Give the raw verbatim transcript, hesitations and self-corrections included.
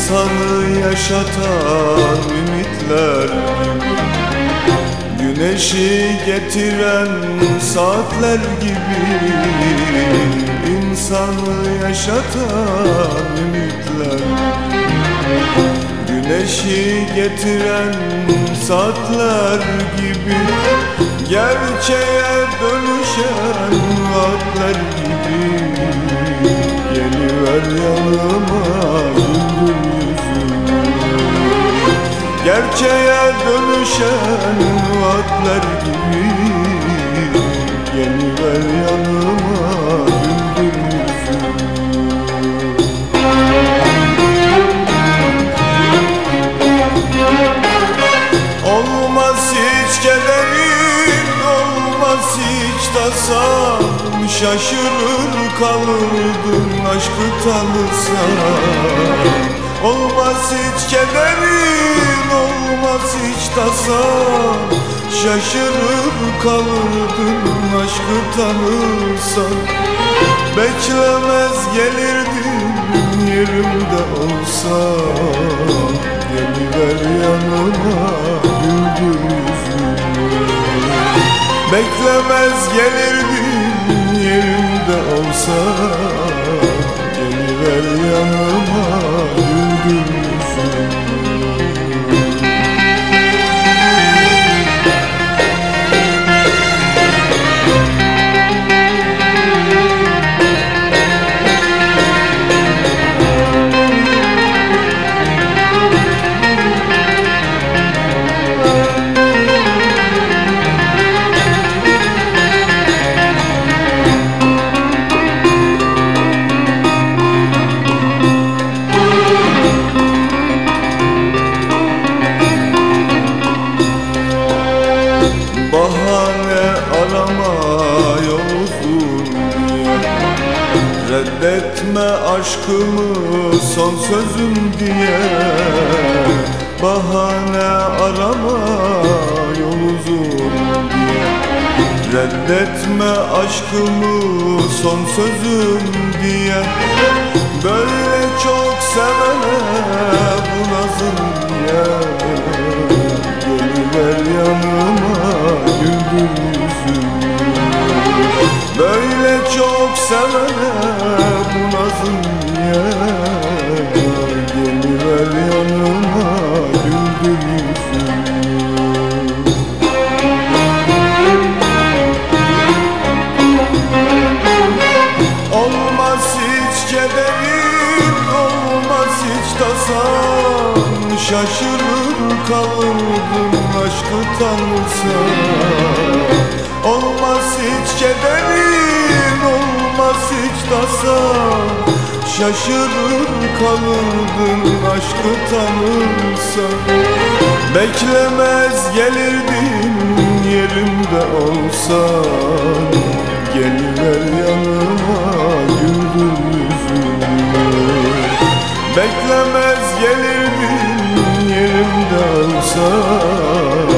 İnsanı yaşatan ümitler gibi, güneşi getiren saatler gibi. İnsanı yaşatan ümitler, güneşi getiren saatler gibi. Gerçeğe dönüşen vaatler gibi. Geliver yanıma güldür yüzümü. Gerçeğe dönüşen vaatler gibi. Geliver yanıma güldür yüzümü. Olmaz hiç kederin, olmaz hiç tasan. Şaşırır kalırdın aşkı tanırsan. Olmaz hiç kederin, olmaz hiç tasan. Şaşırır kalırdın aşkı tanırsan. Beklemez gelirdin yerimde olsan. Geliver yanıma güldür yüzümü. Beklemez gelirdin yerimde olsan. Geliver yanıma güldür yüzümü. Bahane arama yol uzun diye, reddetme aşkımı son sözüm diye. Bahane arama yol uzun diye, reddetme aşkımı son sözüm diye. Böyle çok sevene bu nazım diye. Geliver yanıma güldür yüzümü. Böyle çok sevene bu nazım niye. Geliver yanıma güldür yüzümü. Olmaz hiç kederin, olmaz hiç tasan. Şaşırır kalırdın aşkı tanırsan. Olmaz hiç kederin, olmaz hiç tasan. Şaşırır kalırdın aşkı tanırsan. Beklemez gelirdin yerimde olsan. Geliver yanıma güldür yüzümü. Beklemez gelirdin yerimde olsan.